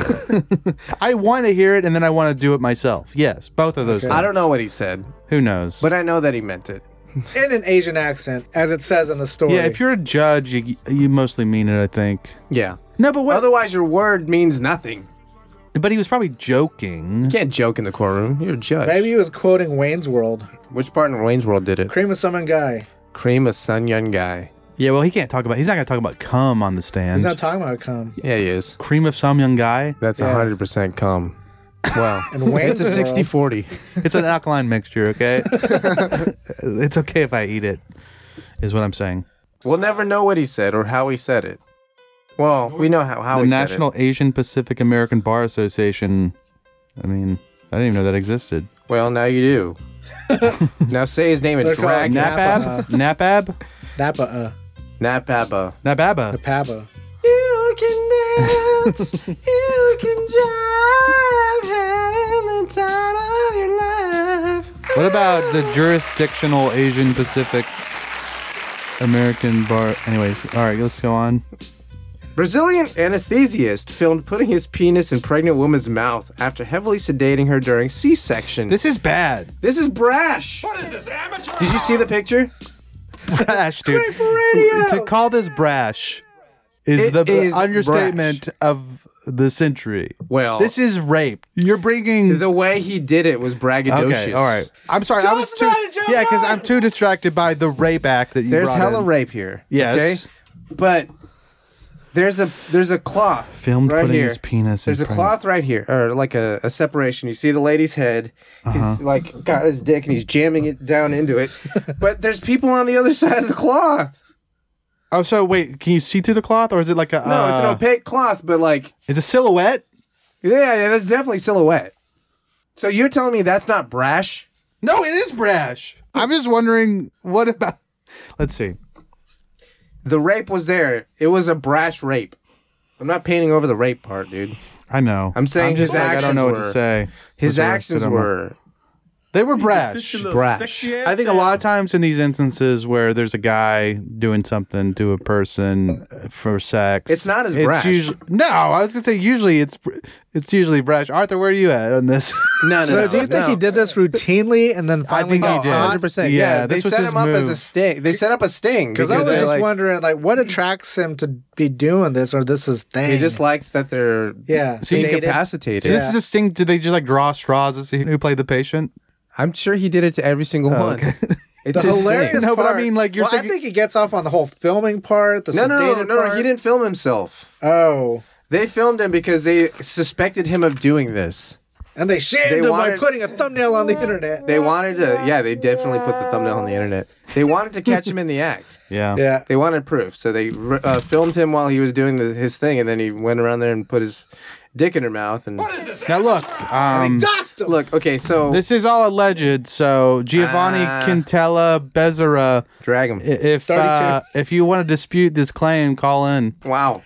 I want to hear it, and then I want to do it myself. Yes, both of those. Okay. Things. I don't know what he said, Who knows? but I know that he meant it. in an Asian accent, as it says in the story. yeah, if you're a judge, you you mostly mean it. I think. Yeah. No, but what? Otherwise, your word means nothing. But he was probably joking. You can't joke in the courtroom. You're a judge. Maybe he was quoting Wayne's World. Which part in Wayne's World did it? Cream of Someone Guy. Cream a Sun Young Guy. Yeah, well, he can't talk about. He's not gonna talk about cum on the stand. He's not talking about cum. Yeah, he is. Cream of some young guy. That's Yeah. one hundred percent cum. Well, And Wayne's it's a World- sixty forty. It's an alkaline mixture. Okay. It's okay if I eat it. Is what I'm saying. We'll never know what he said or how he said it. Well, we know how, how the he National said Asian Pacific American Bar Association. I mean, I didn't even know that existed. it. Well, now you do. Now say his name and They're called drag Nap- Nap. Napab? Napab? Napa, uh, Napaba. Nababa. Napaba. You can dance, you can jive, having the time of your life. What about the jurisdictional Asian Pacific American Bar? Anyways, all right, let's go on. Brazilian anesthesiast filmed putting his penis in pregnant woman's mouth after heavily sedating her during C-section. This is bad. This is brash. What is this, amateur? Did you see the picture? Brash, dude. Great for radio. To call this brash is It the is understatement of the century. Well, This is rape. You're bringing. the way he did it was braggadocious. Okay, all right. I'm sorry. I Tell was us too. about it, Joe Yeah, because Biden. I'm too distracted by the rape act that you There's brought hella in. rape here. Yes. Okay? But there's a there's a cloth Filmed right putting here. his penis in There's a pregnant- cloth right here, or like a, a separation. You see the lady's head. Uh-huh. He's like got his dick and he's jamming it down into it. But there's people on the other side of the cloth. Oh, so wait, can you see through the cloth, or is it like a? No, it's an uh, opaque cloth, but like It's a silhouette. yeah, yeah, there's definitely silhouette. So you're telling me that's not brash? No, it is brash. I'm just wondering what about. Let's see. The rape was there. It was a brash rape. I'm not painting over the rape part, dude. I know. I'm saying I'm just his like, I don't know actions what were- to say. His With the rest of actions them. were They were brash. brash. I think a lot of times in these instances where there's a guy doing something to a person for sex, It's not as brash. Usually, no, I was gonna say usually it's it's usually brash. Arthur, where are you at on this? No, no, So no, do you think no. he did this routinely and then I finally think he got did. caught? one hundred percent. Yeah, Yeah, they this was set his him up as a move. sting. They set up a sting Because I was they're just like, wondering, like, what attracts him to be doing this, or this is thing? he just likes that they're yeah. See, incapacitated. So this is a sting. Did they just like draw straws to see who played the patient? I'm sure he did it to every single one. okay. It's The his hilarious thing. No, but I part- mean, like, you're well, I thinking- think he gets off on the whole filming part. The No, no, no, sedated no, no. part. He didn't film himself. Oh, They filmed him because they suspected him of doing this. and they shamed They him wanted- by putting a thumbnail on the internet. They wanted to, yeah, they definitely put the thumbnail on the internet. They wanted to catch him in the act. Yeah. Yeah. They wanted proof, so they uh, filmed him while he was doing the, his thing, and then he went around there and put his dick in her mouth. And Now look, um, Doxed him. look, okay, so this is all alleged. So Giovanni Ah. Quintella Bezzera, drag him. i- if uh, if you want to dispute this claim, call in. Wow,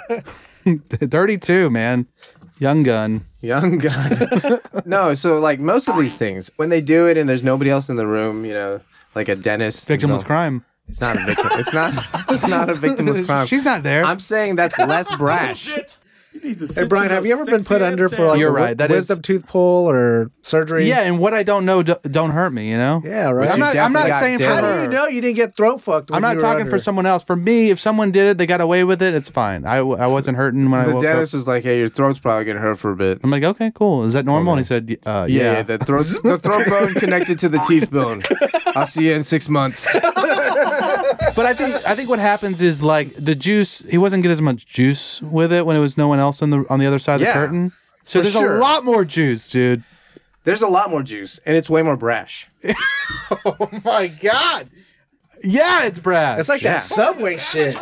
thirty-two, man, young gun. young gun. No, so like most of these things, when they do it and there's nobody else in the room, you know, like a dentist, Victimless no, crime. It's not a victim. It's not. It's not a victimless crime. She's not there. I'm saying that's less brash. Hey Brian, have you ever been put under for like You're a wi- right, that is- wisdom tooth pull or surgery? yeah, and what I don't know d- don't hurt me. You know. Yeah, right. I'm you not. I'm not definitely got saying for dick. How her. do you know you didn't get throat fucked? When I'm not you were talking under? for someone else. For me, if someone did it, they got away with it. It's fine. I, I wasn't hurting when I The woke dentist up. was like, "Hey, your throat's probably gonna hurt for a bit." I'm like, okay, cool. Is that normal? And he said, uh, Yeah, yeah. yeah, the throat, the throat bone connected to the teeth bone. I'll see you in six months. But I think I think what happens is like the juice. He wasn't getting as much juice with it when it was no one else on the on the other side of Yeah, the curtain. So for there's sure. a lot more juice, dude. There's a lot more juice, and it's way more brash. Oh my god. Yeah, it's brash. It's like Yeah. that Subway shit.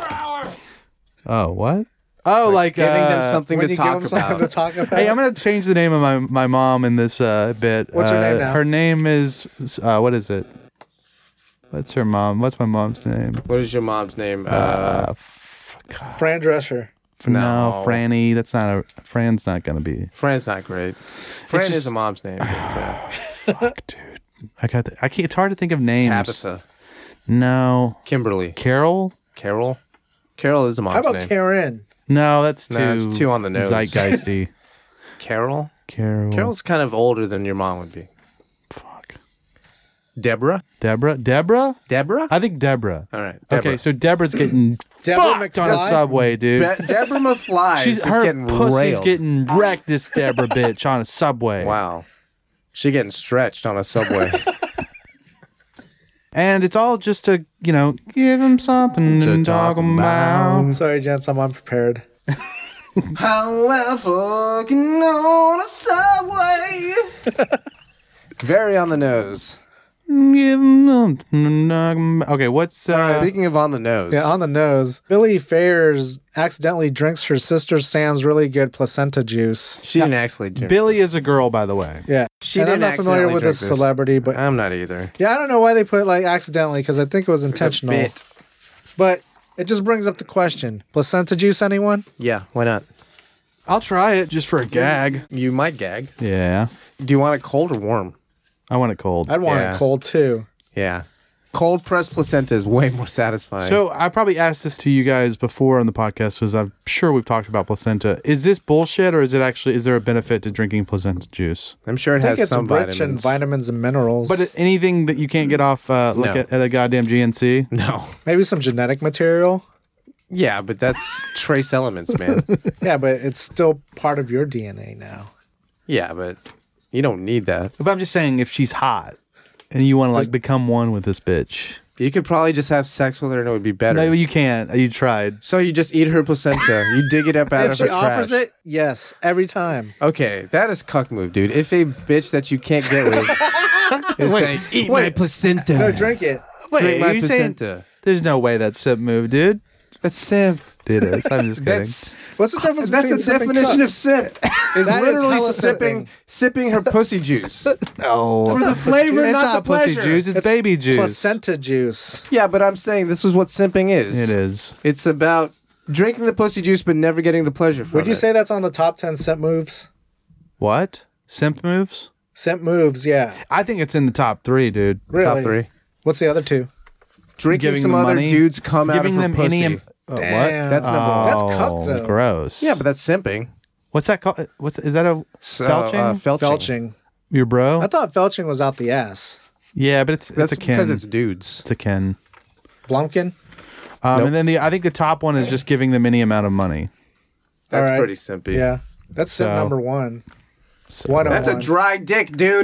oh what? Oh, like, Giving them uh, something When to you give talk them something about. to talk about. Hey, I'm gonna change the name of my my mom in this uh, bit. What's her Uh, name now? Her name is uh, what is it? What's her mom? What's my mom's name? What is your mom's name? Uh, Uh, f- God, Fran Drescher. no, no. Franny. That's not a. Fran's not gonna be. Fran's not great. Fran just- is a mom's name. But, uh, Fuck, dude. I got. The, I can't. It's hard to think of names. Tabitha, No. Kimberly, Carol. Carol. Carol is a mom's How about name. Karen? No, that's too. No, it's too on the nose. Zeitgeisty. Carol. Carol. Carol's kind of older than your mom would be. Fuck. Deborah. Deborah. Deborah. Deborah. I think Deborah. All right. Deborah. Okay, so Deborah's getting Deborah fucked on a McFly? subway, dude. Be- Deborah McFly She's is just her getting pussy's railed. getting wrecked. This Deborah bitch on a subway. Wow. She getting stretched on a subway. And it's all just to, you know, give him something to, To talk talk about. Sorry, gents, I'm unprepared. How I fucking on a subway. Very on the nose. Give him something to talk about. Okay, what's uh, Speaking of on the nose. Yeah, on the nose. Billy Fairs accidentally drinks her sister Sam's really good placenta juice. she didn't actually drink. Billy is a girl, by the way. Yeah. She and I'm didn't not familiar accidentally with this drink this. celebrity, but I'm not either. yeah, I don't know why they put like accidentally because I think it was intentional. Bit. But it just brings up the question: placenta juice, anyone? Yeah, why not? I'll try it just for a gag. You might gag. Yeah. Do you want it cold or warm? I want it cold. I'd want Yeah. it cold too. Yeah. Cold pressed placenta is way more satisfying. So I probably asked this to you guys before on the podcast because I'm sure we've talked about placenta. Is this bullshit or is it actually, is there a benefit to drinking placenta juice? I'm sure it I think has it's some rich in vitamins. vitamins and minerals. But it- anything that you can't get off uh, like No. at, at a goddamn G N C? No. maybe some genetic material. Yeah, but that's trace elements, man. Yeah, but it's still part of your D N A now. Yeah, but you don't need that. But I'm just saying if she's hot and you want to like become one with this bitch. You could probably just have sex with her and it would be better. No, you can't. You tried. So you just eat her placenta. You dig it up out If of she her offers trash. it, yes, every time. Okay, that is cuck move, dude. If a bitch that you can't get with is saying, eat my placenta. No, drink it. Wait, Drink my are you saying placenta. there's no way that's sip move, dude? That's simp. It is. I'm just kidding. That's What's the difference that's between the simp and definition cuck? of simp. Is That is literally hella sipping simping. sipping her pussy juice. no. For the flavor, It's not, not, the pussy pleasure. juice. It's, It's baby juice. Placenta juice. Yeah, but I'm saying this is what simping is. It is. It's about drinking the pussy juice but never getting the pleasure from Would you it. say that's on the top ten simp moves? What? Simp moves? Simp moves, yeah. I think it's in the top three, dude. Really? Top three? What's the other two? Drinking Giving some them other money, dudes come out of giving her them pussy. any. Uh, what? Damn. That's number one. That's Oh, cuck, though. gross. Yeah, but that's simping. What's that called? What's is that a So, felching? uh, felching. Felching. Your bro? I thought felching was out the ass. yeah, but it's That's it's a kin. because it's dudes. It's a kin. Blumpkin? Um, Nope. And then the I think the top one is just giving them any amount of money. That's All right. pretty simpy. Yeah. That's simp So- number one. So, one That's a dry dick, dude.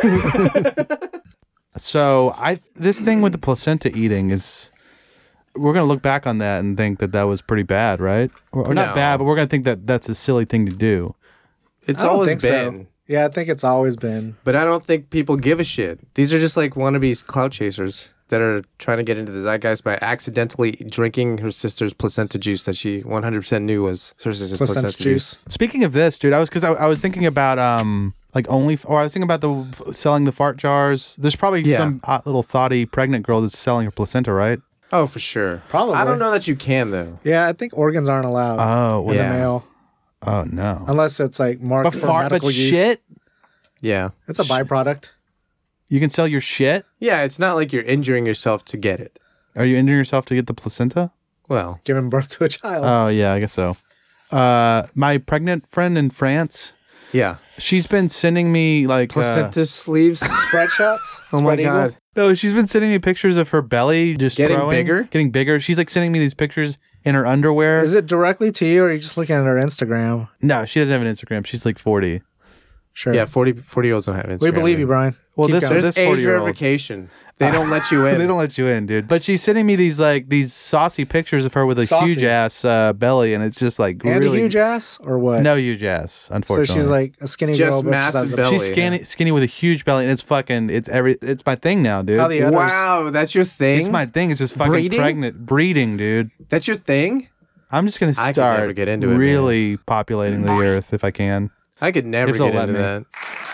so I this thing with the placenta eating is. We're gonna look back on that and think that that was pretty bad, right? Or, or not No. bad, but we're gonna think that that's a silly thing to do. It's I don't always think been. so. Yeah, I think it's always been. But I don't think people give a shit. These are just like wannabe clout chasers that are trying to get into the zeitgeist by accidentally drinking her sister's placenta juice that she one hundred percent knew was her sister's Placenta placenta, juice. Speaking of this, dude, I was because I, I was thinking about um like only or I was thinking about the selling the fart jars. There's probably Yeah. some hot little thoughty pregnant girl that's selling her placenta, right? Oh, for sure. Probably. I don't know that you can though. Yeah, I think organs aren't allowed Oh, with yeah. a male. oh no. Unless it's like marked But for fart, but medical use. shit, Yeah. It's a byproduct. you can sell your shit. Yeah, it's not like you're injuring yourself to get it. Are you injuring yourself to get the placenta? Well, Giving birth to a child. Oh yeah, I guess so. Uh, my pregnant friend in France, yeah. she's been sending me like uh, Placenta sleeves. Spread shots. Oh my Spread eagle? god. no, she's been sending me pictures of her belly just Getting growing, bigger? getting bigger. She's like sending me these pictures in her underwear. Is it directly to you, or are you just looking at her Instagram? No, she doesn't have an Instagram. She's like forty. Sure. Yeah, forty, forty year olds don't have Instagram. we believe you, Brian. Well, Keep this- going. There's This age forty-year-old. verification. They don't let you in. They don't let you in, dude. But she's sending me these like these saucy pictures of her with a Saucy. huge ass uh, belly, and it's just like and really a huge ass, or what? no huge ass. So Unfortunately, she's like a skinny Just girl, but massive has a- belly. she's skinny, skinny with a huge belly, and it's fucking it's every it's my thing now, dude. How the others? Wow, that's your thing? It's my thing. It's just fucking Breeding? pregnant breeding, dude. That's your thing? I'm just gonna I could never start get into it, man. really populating the earth if I can. I could never If they'll get let into me. that.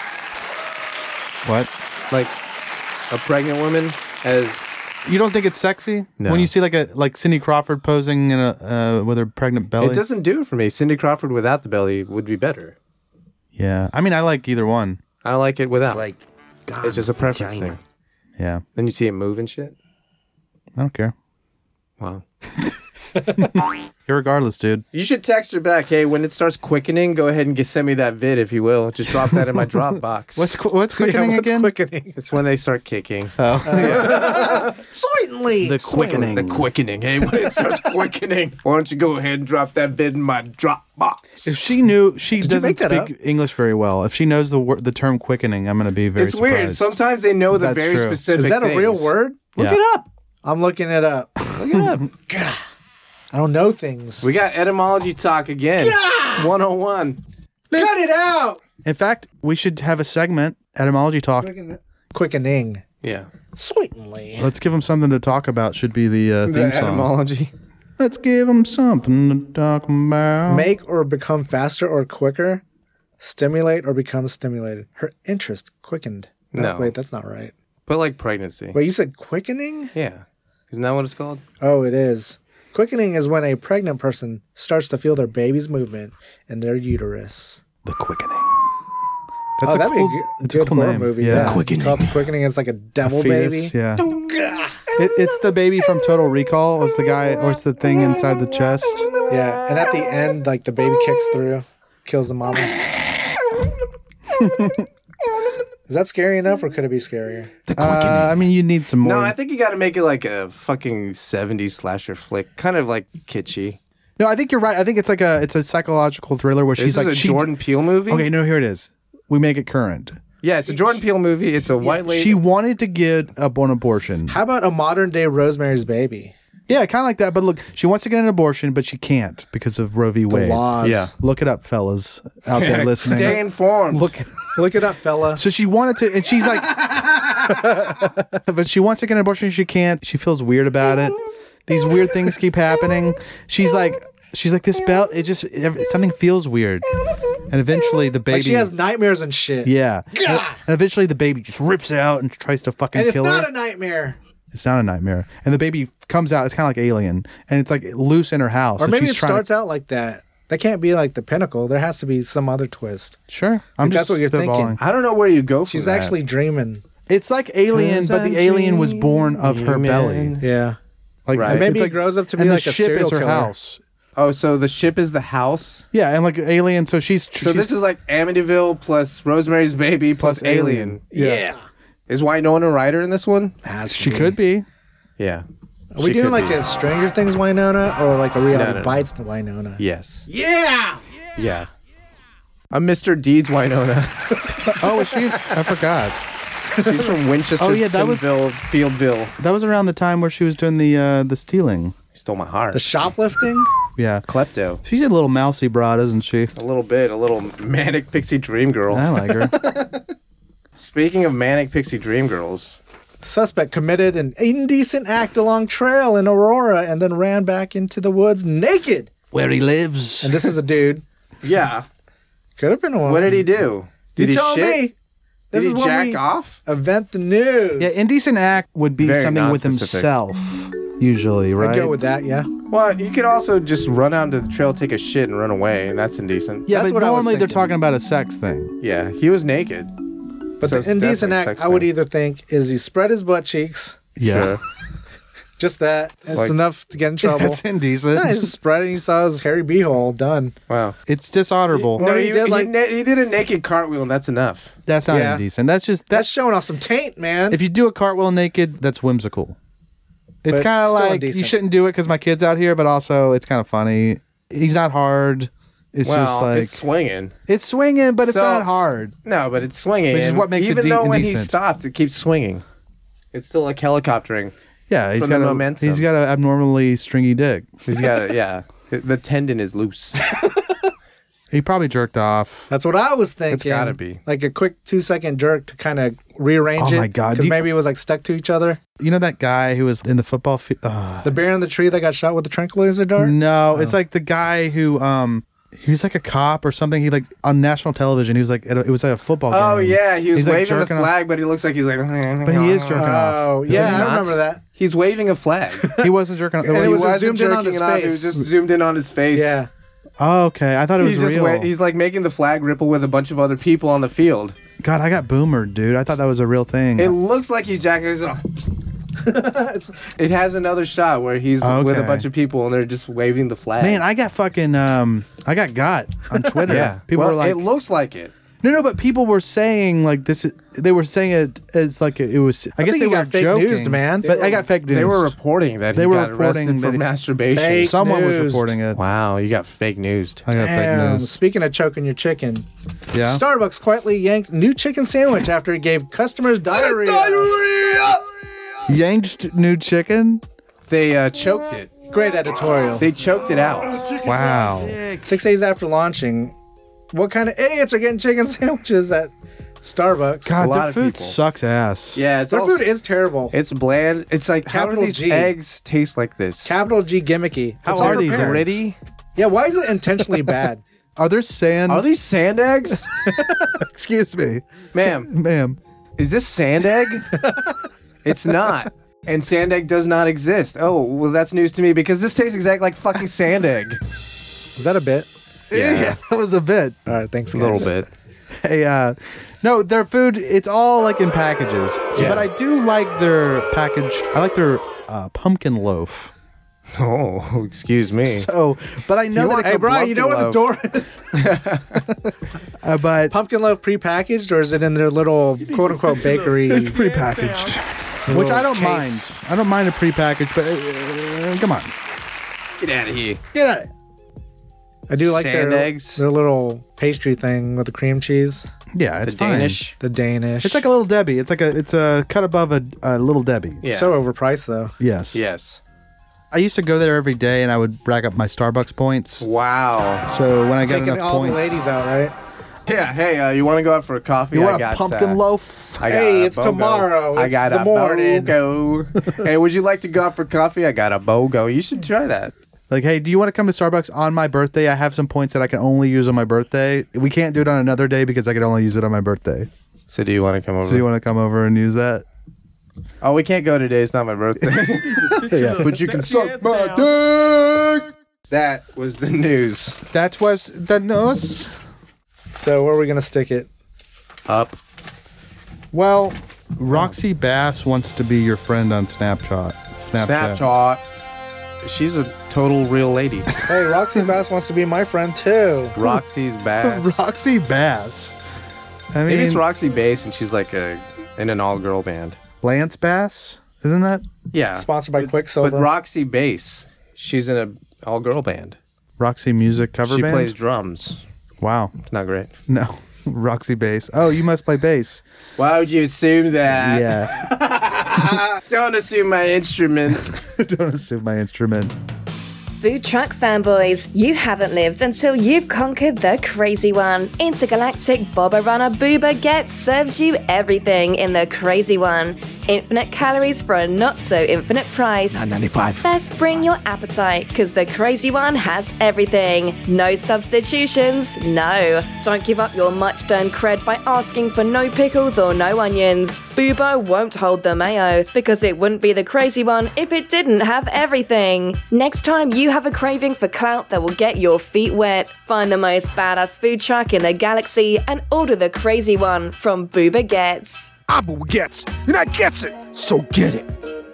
What? Like a pregnant woman as You don't think it's sexy No. when you see like a like Cindy Crawford posing in a uh, with her pregnant belly? it doesn't do it for me. Cindy Crawford without the belly would be better. Yeah, I mean, I like either one. I like it without. like It's just a preference thing. Yeah, Then you see it move and shit. I don't care. Wow. Irregardless, dude. You should text her back. Hey, when it starts quickening, go ahead and get, send me that vid if you will. Just drop that in my Dropbox. What's qu- what's Yeah, quickening what's again? quickening? It's when they start kicking. Certainly. The quickening. The quickening. Hey, when it starts quickening, why don't you go ahead and drop that vid in my Dropbox? If she knew, she you doesn't make that speak English very well. If she knows the wor- the term quickening, I'm going to be very It's surprised. weird. Sometimes they know the That's very true. specific Is that a real things. word? Look Yeah. it up. I'm looking it up. Look it up. I don't know things. We got etymology talk again. one oh one. Cut it out. In fact, we should have a segment, etymology talk. Quickening. Yeah. Certainly. Let's give them something to talk about. Should be the uh, The theme song. etymology. Let's give them something to talk about. Make or become faster or quicker. Stimulate or become stimulated. Her interest quickened. No. Wait, that's not right. But like pregnancy. Wait, you said quickening? Yeah. Isn't that what it's called? Oh, it is. Quickening is when a pregnant person starts to feel their baby's movement in their uterus. The quickening. That's oh, a that'd cool, be a good, it's good a cool horror name. movie. Yeah. Quickening. Called the Quickening. It's like a devil Fetus, baby. Yeah. It, it's the baby from Total Recall. Was the guy, or it's the thing inside the chest? Yeah, and at the end, like the baby kicks through, kills the mama. Is that scary enough, or could it be scarier? Uh, I mean, you need some more. No, I think you got to make it like a fucking seventies slasher flick. Kind of like kitschy. No, I think you're right. I think it's like a it's a psychological thriller where This she's is like a she, Jordan Peele movie? Okay, no, here it is. We make it current. Yeah, it's a Jordan Peele movie. It's a white lady. She wanted to get up an abortion. How about a modern day Rosemary's Baby? Yeah, kind of like that. But look, she wants to get an abortion, but she can't because of Roe v. The Wade. laws. Yeah. Look it up, fellas out there listening. Stay informed. Look, Look it up, fella. so she wanted to, and she's like, but she wants to get an abortion. She can't. She feels weird about it. These weird things keep happening. She's like, she's like this bell. It just it, something feels weird, and eventually the baby. Like she has nightmares and shit. Yeah, and, and eventually the baby just rips out and tries to fucking And it's kill not her. a nightmare. It's not a nightmare, and the baby comes out. It's kind of like Alien, and it's like loose in her house. Or and maybe she's it trying to- starts out like that. That can't be like the pinnacle. There has to be some other twist. Sure, I'm If just that's what you're thinking. spitballing. I don't know where you go. From She's that. actually dreaming. It's like Alien, but the alien was born of her belly. Yeah. Like Right. it's Maybe like, it grows up to be and like the a ship serial is her killer. house. Oh, so the ship is the house. Yeah, and like Alien, so she's So this is like Amityville plus Rosemary's Baby plus, Plus Alien. Alien. Yeah. Is Winona Ryder in this one? Has to she be. could be. Yeah. Are we doing like a Stranger Things Winona or like a reality No, no, no. bites the Winona? Yes. Yeah. Yeah. I'm Mister Deeds Winona. Oh, is she? I forgot. She's from Winchester, Oh, yeah, that was- Fieldville. That was around the time where she was doing the uh, the stealing. Stole my heart. The shoplifting? Yeah, Klepto. she's a little mousy broad, isn't she? A little bit. A little manic pixie dream girl. I like her. Speaking of manic pixie dream girls. Suspect committed an indecent act along trail in Aurora and then ran back into the woods naked. Where he lives. And this is a dude. Yeah. Could have been a woman. What did he do? Did you he tell shit? me. This Did he is when jack we off? Event the news. Yeah, indecent act would be Very something with non-specific. himself, usually, right? I'd go with that, yeah. Well, you could also just run out into the trail, take a shit, and run away, and that's indecent. Yeah, That's but what I was normally they're thinking. talking about a sex thing. Yeah, he was naked. But So the indecent definitely act, sex I would thing. either think, is he spread his butt cheeks. Yeah, Sure. Just that. It's Like- enough to get in trouble. that's indecent. Yeah, he just spread it. He saw his hairy beehole. Done. Wow. It's dishonorable. No, Or he, he did, he, like- na- he did a naked cartwheel, and that's enough. That's not Yeah. indecent. That's just That's that's. showing off some taint, man. If you do a cartwheel naked, that's whimsical. It's But kind of still like indecent. you shouldn't do it because my kid's out here, but also it's kind of funny. He's not hard. It's well, just like it's swinging. it's swinging, but it's So- not hard. No, but it's swinging. Which is and what makes it even de- though when he indecent. stops, it keeps swinging. It's still like helicoptering. Yeah, he's From got the a momentum. he's got an abnormally stringy dick. He's got a, yeah. The tendon is loose. He probably jerked off. That's what I was thinking. It's gotta be. Like a quick two second jerk to kind of rearrange Oh it. my God. Do Because you- maybe it was like stuck to each other. You know that guy who was in the football field? Uh, The bear in the tree that got shot with the tranquilizer dart? no, it's like the guy who um he was like a cop or something. He like on national television. He was like it was like a football game. Oh yeah, he was He's, like, waving the jerking off. flag, but he looks like he's like. But he is jerking off. Oh, Is yeah, he I not? remember that. He's waving a flag. He wasn't jerking off. And it he was just wasn't zoomed in on jerking his it off. It face. was just zoomed in on his face. Yeah. Oh, okay. I thought it was He's just real. wa- he's like making the flag ripple with a bunch of other people on the field. God, I got boomered, dude. I thought that was a real thing. It looks like he's jacking. His It has another shot where he's with a Okay. bunch of people and they're just waving the flag. Man, I got fucking um I got got on Twitter. yeah. People well, were like it looks like it. No, no, but people were saying like this. Is, they were saying it as like it was. I, guess think they you were got fake joking, news, man. But I got fake news. They were reporting that They he were got reporting arrested that for he- masturbation. Fake Someone was news. reporting it. Wow, you got fake news. I got Damn. fake news. Speaking of choking your chicken, Yeah. Starbucks quietly yanked new chicken sandwich after it gave customers diarrhea. Yanked new chicken. They uh, choked it. Great editorial. They choked it out. Wow. Six days after launching, what kind of idiots are getting chicken sandwiches at Starbucks? God, A lot their of food people. sucks ass. Yeah, it's Their all, food is terrible. It's bland. It's like how do Capital these G. eggs taste like this? Capital G gimmicky. How It's are overprepared. these eggs? Gritty? Yeah, why is it intentionally bad? Are there sand? Are these sand eggs? Excuse me, Ma'am, ma'am. is this sand egg? It's not. And sand egg does not exist. Oh, well, that's news to me because this tastes exactly like fucking sand egg. Is that a bit? Yeah, that was a bit. All right, thanks, A guys. little bit. Hey, uh, no, their food. It's all like in packages. So, Yeah. but I do like their package. I like their uh, pumpkin loaf. Oh, excuse me. So, but I know You that want- it's Hey, a Brian, you know where the door is? uh, but Pumpkin loaf prepackaged, or is it in their little quote unquote bakery? it's prepackaged, which I don't case. mind. I don't mind a prepackaged, but uh, come on, Get out of here. get out. I do like Sand their, eggs. their little pastry thing with the cream cheese, Yeah, it's The fine. Danish. the Danish. It's like a little Debbie. It's like a it's a cut above a, a little Debbie. Yeah. so overpriced though. Yes. Yes. I used to go there every day, and I would rack up my Starbucks points. Wow. So when I got Taking enough all points, the ladies out, right? Yeah, hey, uh, you want to go out for a coffee? You I want a got, pumpkin uh, loaf? I got Hey, a it's BOGO. tomorrow. I It's got the a morning. BOGO. Hey, would you like to go out for coffee? I got a BOGO. You should try that. Like, hey, do you want to come to Starbucks on my birthday? I have some points that I can only use on my birthday. We can't do it on another day because I can only use it on my birthday. So do you want to come over? So you want to come over and use that? Oh, we can't go today. It's not my birthday. Yeah. But you can suck my dick. That was the news. That was the news. So where are we gonna stick it? Up. Well, Roxy Bass wants to be your friend on Snapchat. Snapchat. Snapchat. She's a total real lady. Hey, Roxy Bass wants to be my friend too. Roxy's Bass. Roxy Bass. I mean, Maybe it's Roxy Bass and she's like a in an all-girl band. Lance Bass, isn't that? Yeah. Sponsored by Quicksilver. But Roxy Bass, she's in an all-girl band. Roxy Music cover she band? plays drums. Wow. It's not great. No. Roxy Bass. Oh, you must play bass. Why would you assume that? Yeah. Don't assume my instrument. Don't assume my instrument. Food truck fanboys, you haven't lived until you've conquered the crazy one. Intergalactic Boba Runner Booba Get serves you everything in the crazy one. Infinite calories for a not-so-infinite price. nine ninety-five. Best bring your appetite, because the crazy one has everything. No substitutions, no. Don't give up your much-done cred by asking for no pickles or no onions. Boobo won't hold the mayo, because it wouldn't be the crazy one if it didn't have everything. Next time you have a craving for clout that will get your feet wet, find the most badass food truck in the galaxy and order the crazy one from Booba Gets. Abu gets, and I gets it, so get it.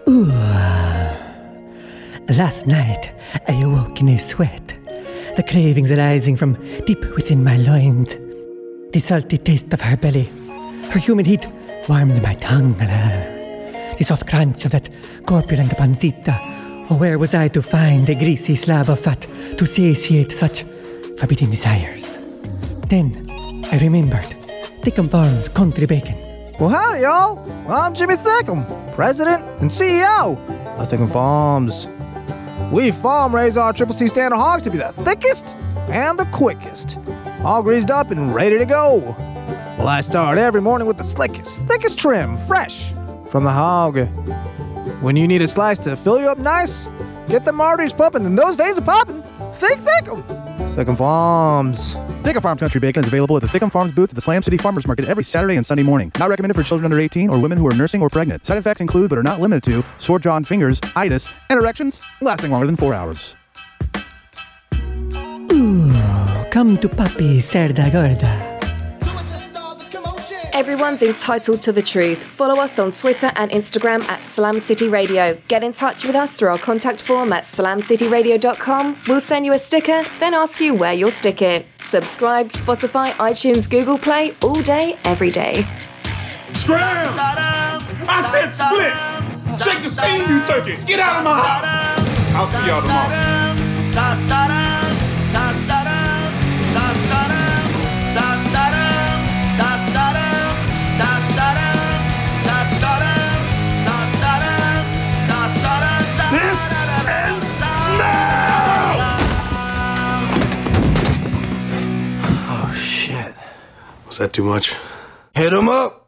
Last night, I awoke in a sweat, the cravings arising from deep within my loins. The salty taste of her belly, her humid heat warmed my tongue. The soft crunch of that corpulent pancita. Oh, where was I to find a greasy slab of fat to satiate such forbidding desires? Then I remembered Thickum Farms country bacon. Well, howdy, y'all. Well, I'm Jimmy Thickum, President and C E O of Thickum Farms. We farm raise our Triple C standard hogs to be the thickest and the quickest, all greased up and ready to go. Well, I start every morning with the slickest, thickest trim, fresh from the hog. When you need a slice to fill you up nice, get them arteries pumping and those veins are popping. Think Thickum. Thickum Farms. Thickum Farms Country Bacon is available at the Thickum Farms booth at the Slam City Farmers Market every Saturday and Sunday morning. Not recommended for children under eighteen or women who are nursing or pregnant. Side effects include, but are not limited to, sore jaw and fingers, itis, and erections lasting longer than four hours. Ooh, come to Papi Cerda Gorda. Everyone's entitled to the truth. Follow us on Twitter and Instagram at Slam City Radio. Get in touch with us through our contact form at slam city radio dot com. We'll send you a sticker, then ask you where you'll stick it. Subscribe, Spotify, iTunes, Google Play, all day, every day. Scram! I said split! Shake the scene, you turkeys! Get out of my house! I'll see y'all tomorrow. This ends now! Oh, shit. Was that too much? Hit him up.